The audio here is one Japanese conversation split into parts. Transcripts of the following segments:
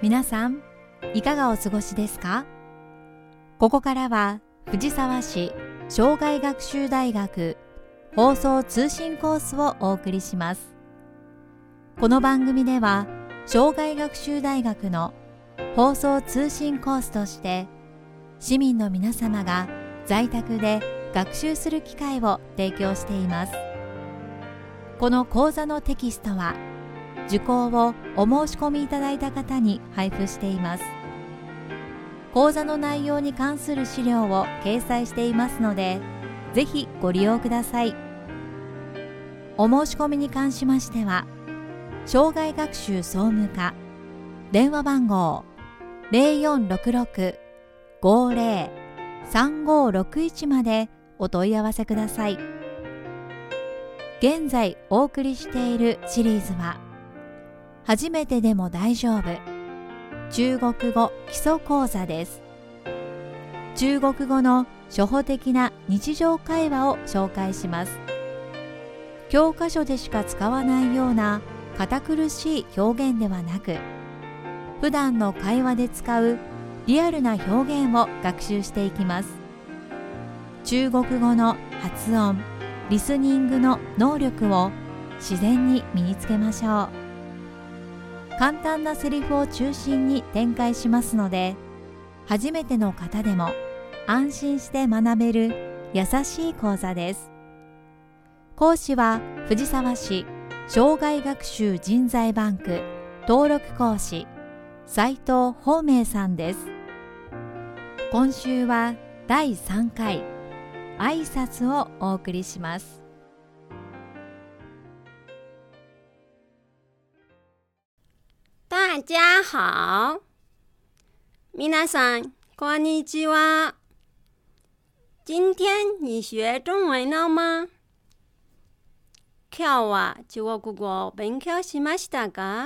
皆さん、いかがお過ごしですか？ここからは藤沢市障害学習大学放送通信コースをお送りします。この番組では障害学習大学の放送通信コースとして市民の皆様が在宅で学習する機会を提供しています。この講座のテキストは受講をお申し込みいただいた方に配布しています。講座の内容に関する資料を掲載していますので、ぜひご利用ください。お申し込みに関しましては、障害学習総務課電話番号 0466-50-3561 までお問い合わせください。現在お送りしているシリーズは、初めてでも大丈夫中国語基礎講座です。中国語の初歩的な日常会話を紹介します。教科書でしか使わないような堅苦しい表現ではなく、普段の会話で使うリアルな表現を学習していきます。中国語の発音、リスニングの能力を自然に身につけましょう。簡単なセリフを中心に展開しますので、初めての方でも安心して学べる優しい講座です。講師は藤沢市障害学習人材バンク登録講師斉藤芳明さんです。今週は第3回挨拶をお送りします。 大家好。皆さん、こんにちは。今天你学中文了吗？今日は中国語を勉強しましたか？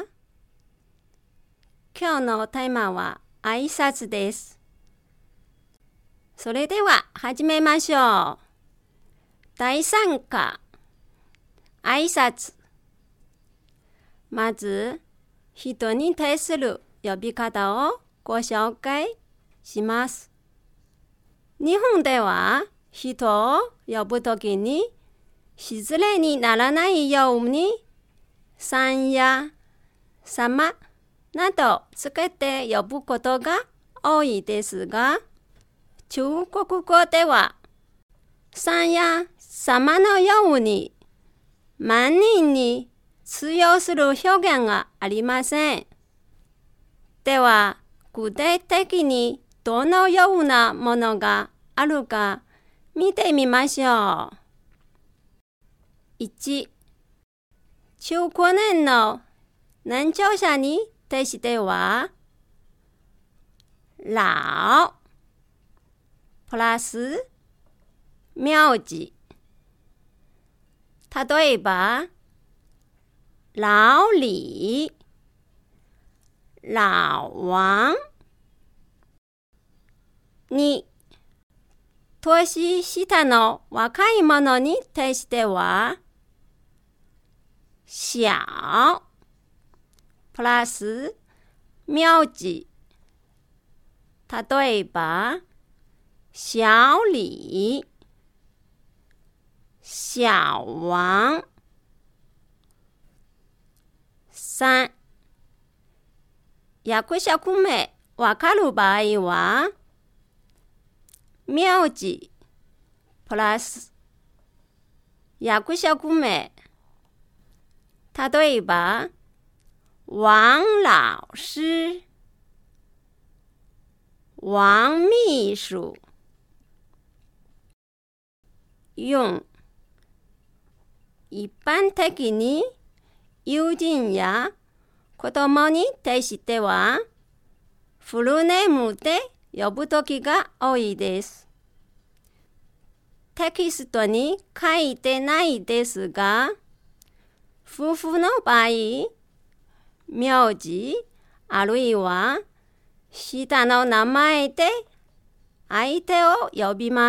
今日のテーマは挨拶です。それでは始めましょう。第3課、挨拶。まず、人に対する呼び方をご紹介します。日本では人を呼ぶときに失礼にならないようにさんや様などつけて呼ぶことが多いですが、中国語ではさんや様のように万人に通用する表現がありません。では、具体的にどのようなものがあるか見てみましょう。1、中高年の年長者に対しては、老プラス名字。例えば、老李、老王。2、年下の若い者に対しては、小プラス名字。例えば、小李、小王。3、役職名わかる場合は、名字プラス役職名。例えば、王老師、王秘書。4、一般的に友人や子供に対しては、フルネームで呼ぶときが多いです。テキストに書いてないですが、夫婦の場合、名字あるいは下の名前で相手を呼びます。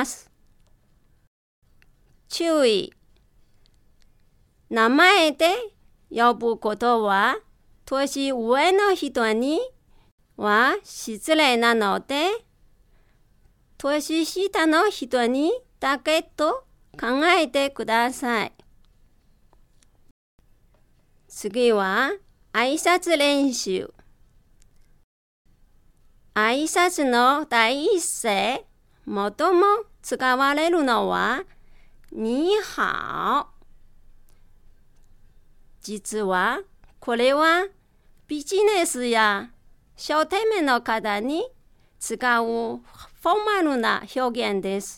注意。名前で呼ぶことは、年上の人には失礼なので、年下の人にだけと考えてください。次は挨拶練習。挨拶の第一声、最も使われるのはに好。実はこれはビジネスや商店名の方に使うフォーマルな表現です。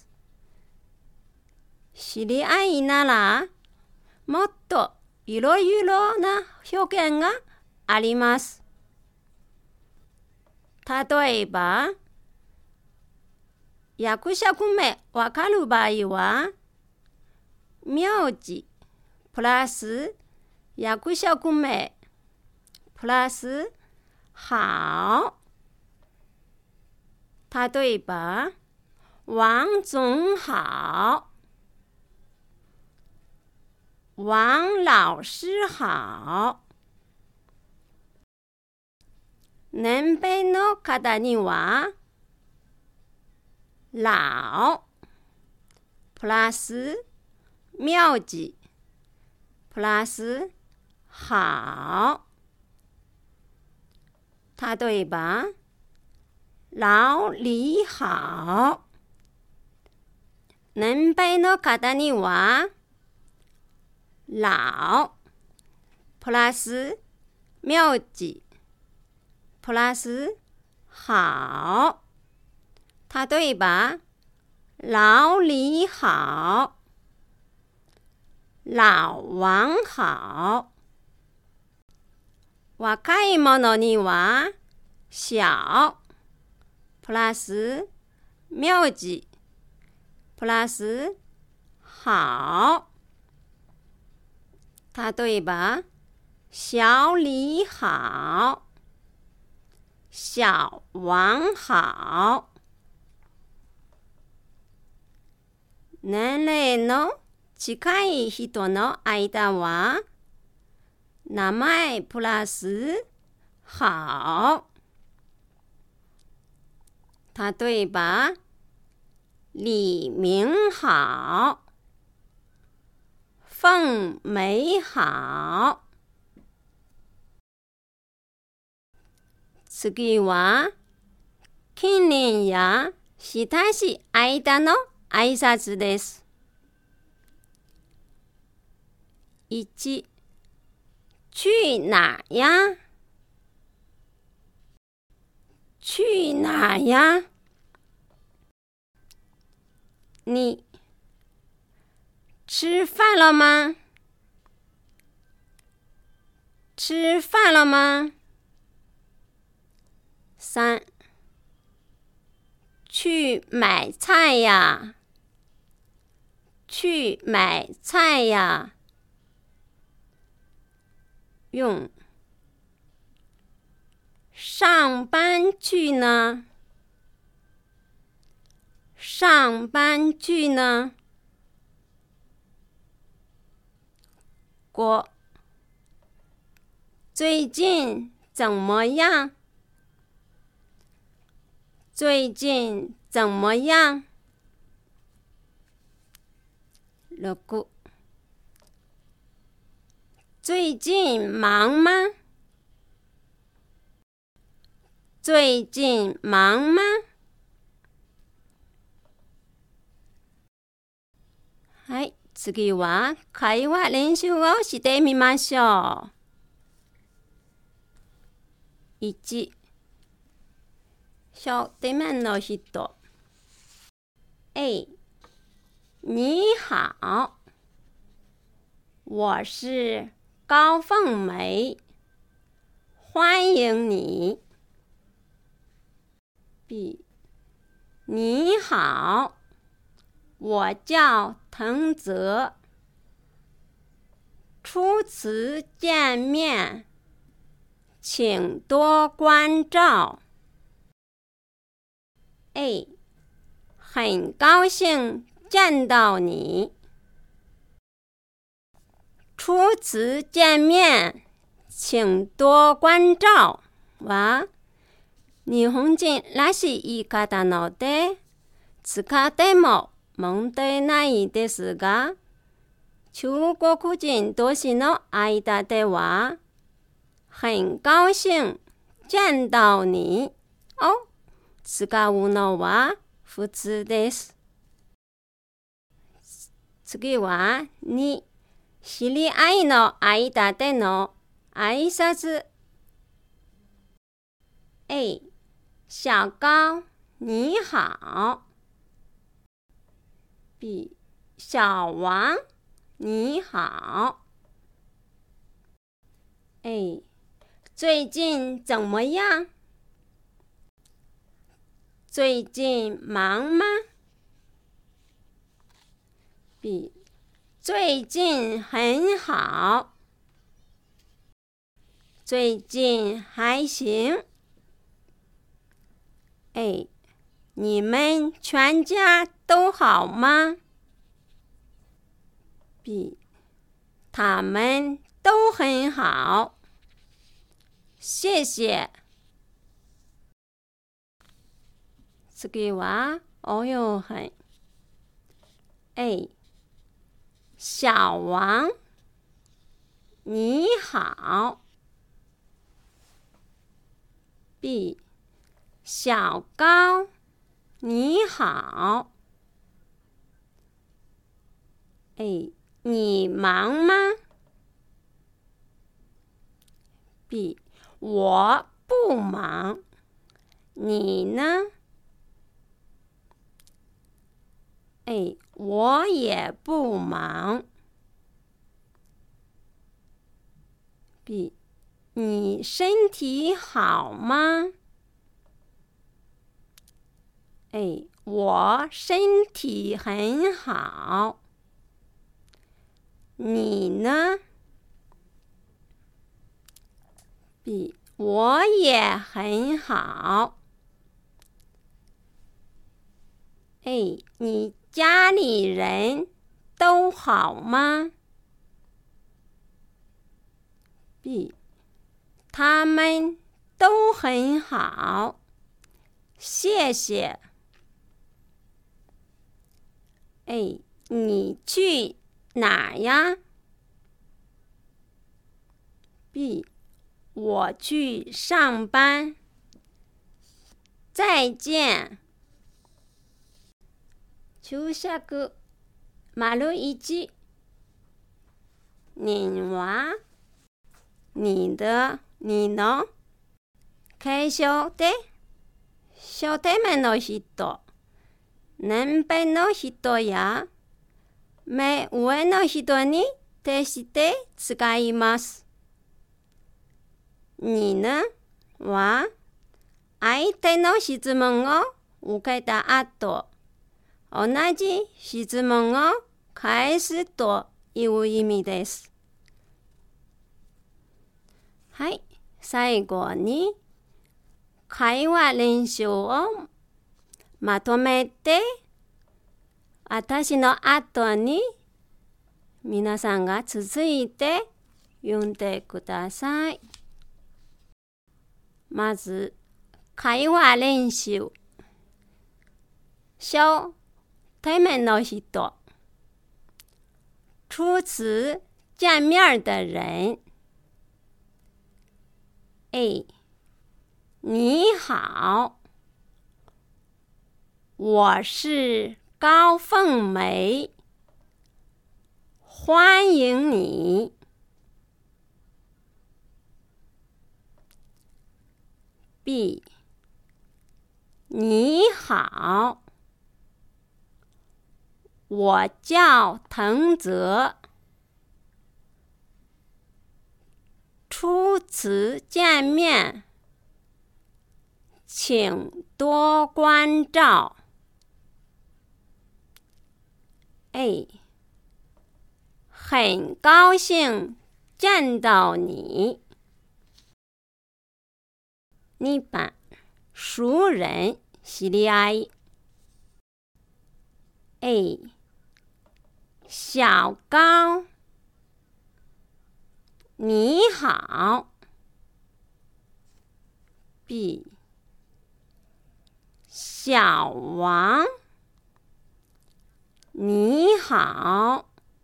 知り合いならもっといろいろな表現があります。例えば、役職名わかる場合は、名字プラス役職名プラス好。例えば、王总好。王老師好。年配の方には、老プラス名字プラス好。例えば、老李好。年配の方には、老プラス名字プラス好。例えば、老李好。老王好。若い者には、小プラス名字プラス好。例えば、小李好。小王好。年齢の近い人の間は、名前プラス好。例えば、李明好。鳳美好。次は、近隣や親しい間の挨拶です。1、去哪呀？去哪呀？2、吃饭了吗？吃饭了吗？3、去买菜呀？去买菜呀？4、上班去呢？上班去呢？5、最近怎么样？最近怎么样？6、最近忙吗？最近忙吗？はい、次は会話練習をしてみましょう。1、商店面の人。A、你好，我是高凤梅，欢迎你。B、你好，我叫滕泽，初次见面，请多关照。A、很高兴见到你，初次见面，请多关照は日本人らしい言い方なので、使っても問題ないですが、中国人同士の間では、很高興見到你を使うのは普通です。次は2、知り合いの間での挨拶。A、小高你好。B、小王你好。A、最近怎么样？最近忙吗？ B、最近很好。最近还行。A、你们全家都好吗？ B、他们都很好。谢谢。次は応用編。A、小王你好。B、小高你好。A、你忙吗？ B、我不忙。你呢？ A、我也不忙。B、你身体好吗？ A、我身体很好。你呢？ B、我也很好。A、你家里人都好吗？ B、他们都很好。谢谢。A、你去哪呀？ B、我去上班。再见。注釈。丸1、您は、你的、你の、継承で、初手目の人、年配の人や、目上の人に徹して使います。に呢は、相手の質問を受けた後、同じ質問を返すという意味です。はい、最後に会話練習をまとめて、私の後に皆さんが続いて読んでください。まず、会話練習。初対面の人。初次见面的人。A、你好，我是高凤梅，欢迎你。B、你好，我叫藤泽，初次见面，请多关照。A、很高兴见到你。2番、熟人、知り合い。A、小高，你好。B、 小王，你好。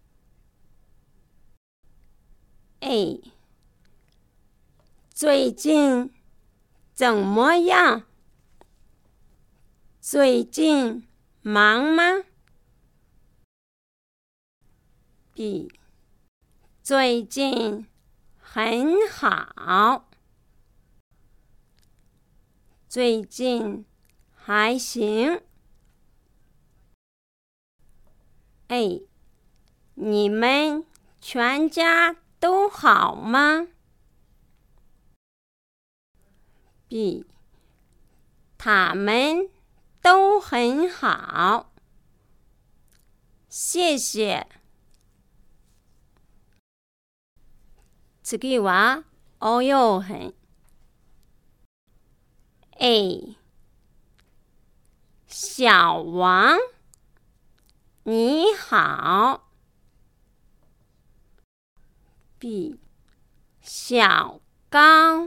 最近怎么样？最近忙吗？ B 最近很好。最近还行。A 你们全家都好吗？ B 他们都很好，谢謝。次は応用編。A 小王，你好。B 小高，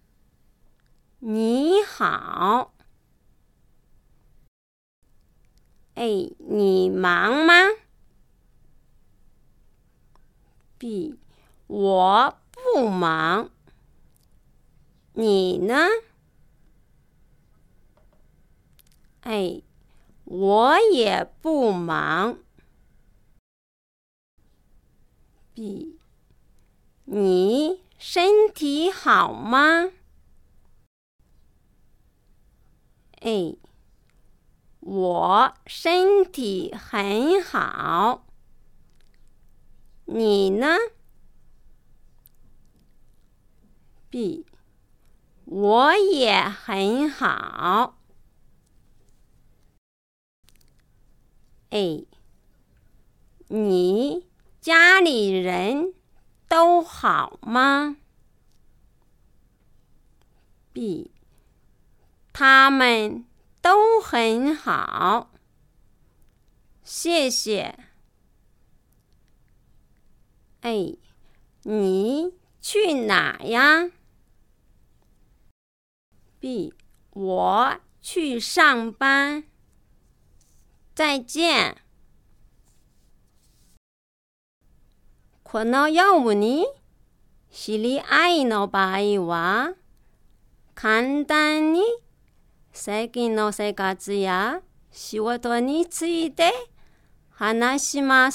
你好。A 你忙吗？ B 我不忙。你呢？ A 我也不忙。B 你身体好吗？ A 我身体很好。你呢？ B 我也很好。A 你家里人都好吗？ B 他们都很好，谢谢。A 你去哪呀？ B 我去上班。再見。このように知り合いの場合は、簡単に最近の生活や仕事について話します。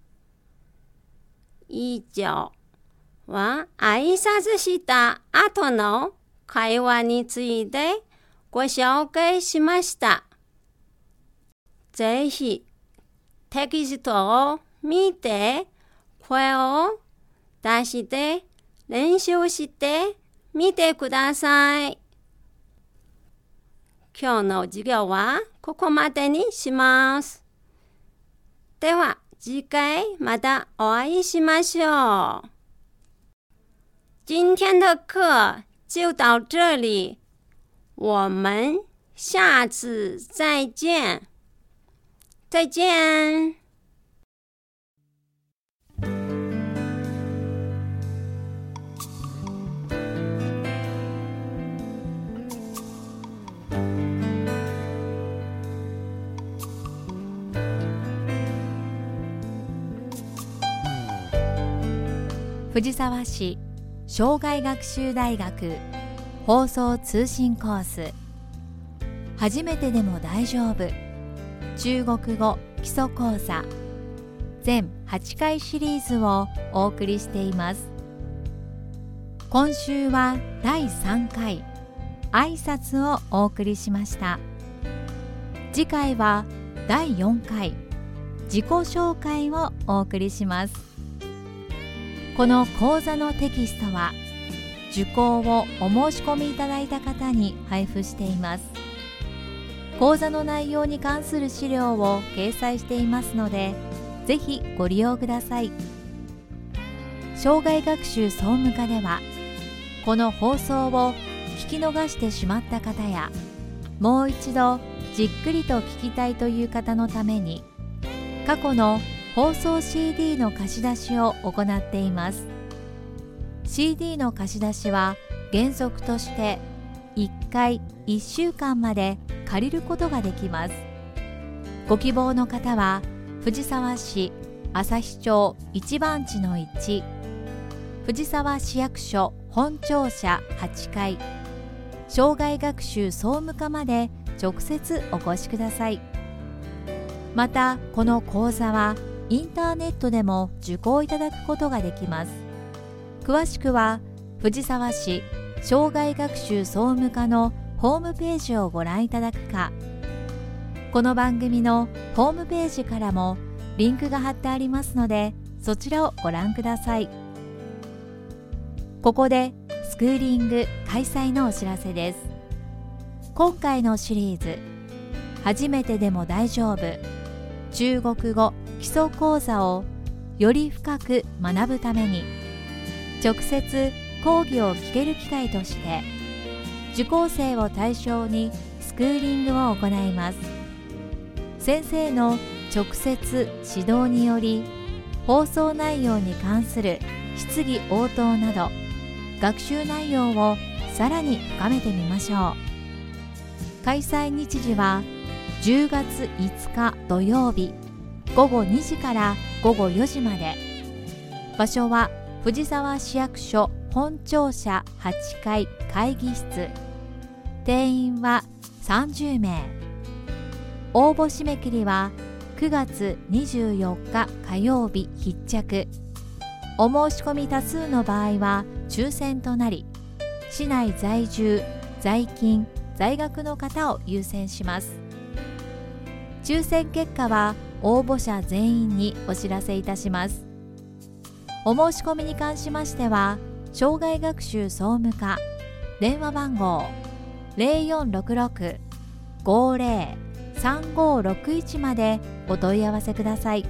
以上は挨拶した後の会話についてご紹介しました。ぜひテキストを見て声を出して練習してみてください。今日の授業はここまでにします。では次回またお会いしましょう。今天的课就到这里，我们下次再见。再见。 藤沢市障害学習大学放送通信コース、初めてでも大丈夫中国語基礎講座全8回シリーズをお送りしています。今週は第3回挨拶をお送りしました。次回は第4回自己紹介をお送りします。この講座のテキストは受講をお申し込みいただいた方に配布しています。講座の内容に関する資料を掲載していますので、ぜひご利用ください。障害学習総務課では、この放送を聞き逃してしまった方や、もう一度じっくりと聞きたいという方のために、過去の放送 CD の貸し出しを行っています。CD の貸し出しは原則として 1回1週間まで借りることができます。ご希望の方は藤沢市旭町一番地の1、藤沢市役所本庁舎8階、生涯学習総務課まで直接お越しください。またこの講座はインターネットでも受講いただくことができます。詳しくは藤沢市生涯学習総務課のホームページをご覧いただくか、この番組のホームページからもリンクが貼ってありますので、そちらをご覧ください。ここでスクーリング開催のお知らせです。今回のシリーズ、初めてでも大丈夫中国語基礎講座をより深く学ぶために、直接講義を聞ける機会として受講生を対象にスクーリングを行います。先生の直接指導により、放送内容に関する質疑応答など学習内容をさらに深めてみましょう。開催日時は10月5日土曜日午後2時から午後4時まで。場所は藤沢市役所本庁舎8階会議室。定員は30名。応募締め切りは9月24日火曜日必着。お申し込み多数の場合は抽選となり、市内在住、在勤、在学の方を優先します。抽選結果は応募者全員にお知らせいたします。お申し込みに関しましては、生涯学習総務課電話番号 0466-50-3561 までお問い合わせください。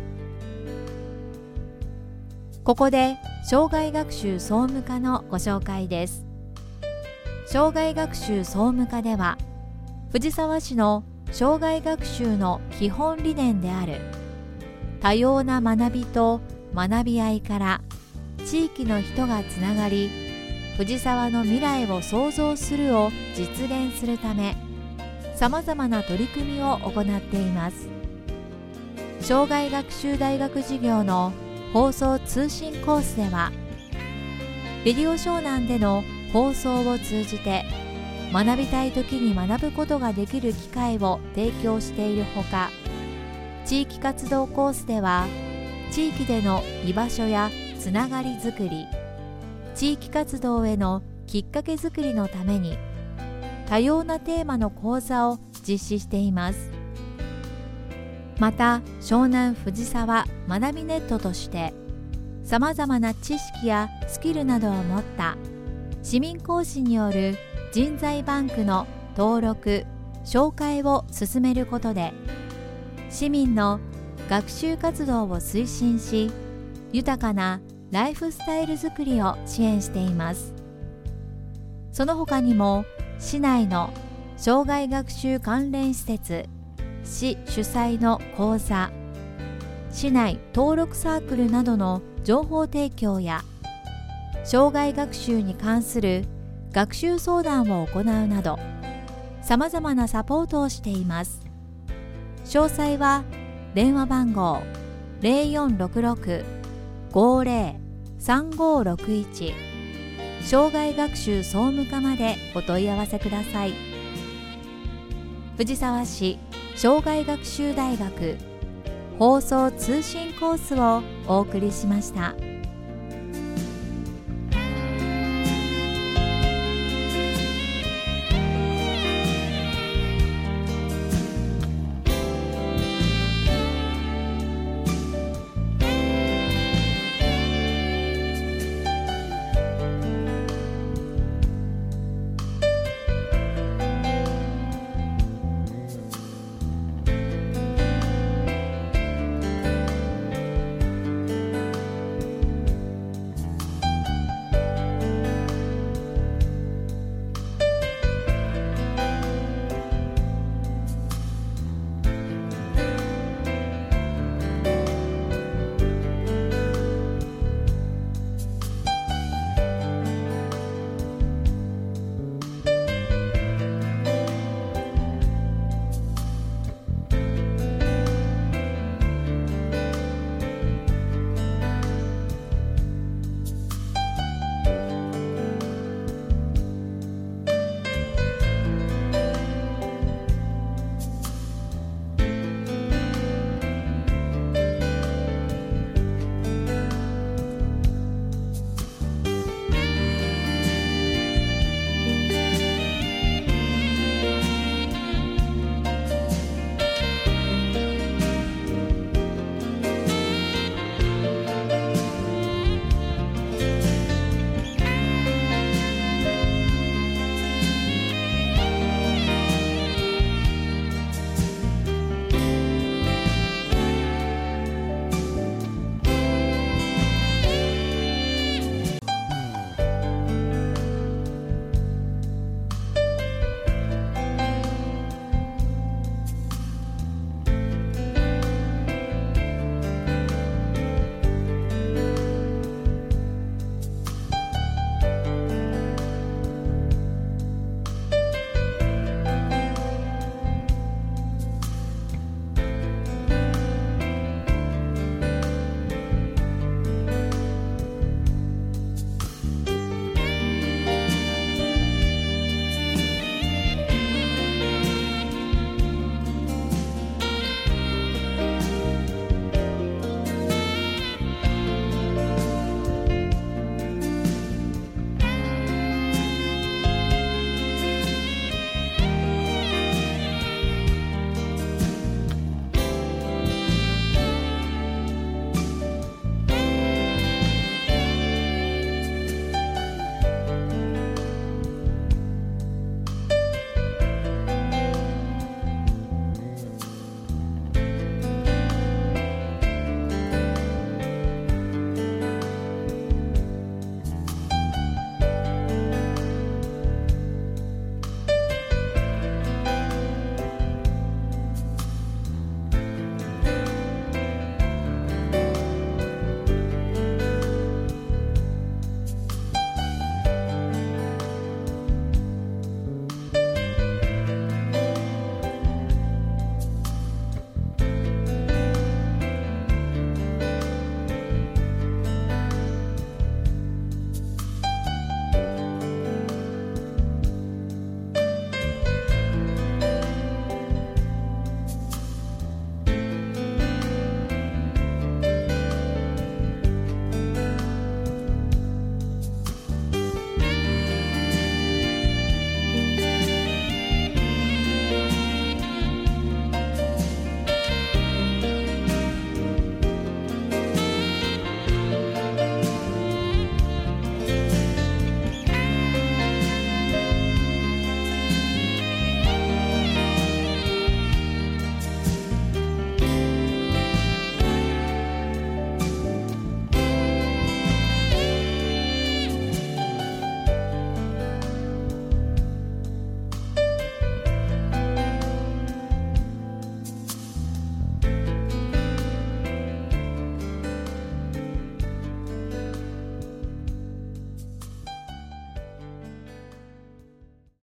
ここで生涯学習総務課のご紹介です。生涯学習総務課では、藤沢市の生涯学習の基本理念である多様な学びと学び合いから地域の人がつながり、藤沢の未来を創造するを実現するため、さまざまな取り組みを行っています。生涯学習大学事業の放送通信コースでは、レディオ湘南での放送を通じて学びたい時に学ぶことができる機会を提供しているほか、地域活動コースでは地域での居場所やつながりづくり、地域活動へのきっかけづくりのために多様なテーマの講座を実施しています。また湘南藤沢学びネットとしてさまざまな知識やスキルなどを持った市民講師による人材バンクの登録・紹介を進めることで、市民の学習活動を推進し、豊かなライフスタイルづくりを支援しています。その他にも市内の生涯学習関連施設、市主催の講座、市内登録サークルなどの情報提供や、生涯学習に関する学習相談を行うなど、さまざまなサポートをしています。詳細は電話番号 0466-50-3561 生涯学習総務課までお問い合わせください。藤沢市生涯学習大学放送通信コースをお送りしました。